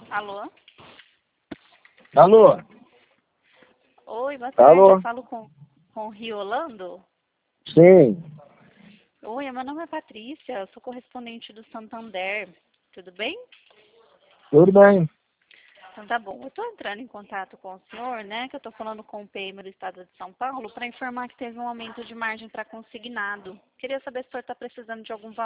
Alô? Alô? Oi, boa tarde. Alô? Eu falo com o Riolando? Sim. Oi, meu nome é Patrícia, eu sou correspondente do Santander. Tudo bem? Tudo bem? Então tá bom. Eu estou entrando em contato com o senhor, né? Que eu estou falando com o PM do Estado de São Paulo para informar que teve um aumento de margem para consignado. Queria saber se o senhor está precisando de algum valor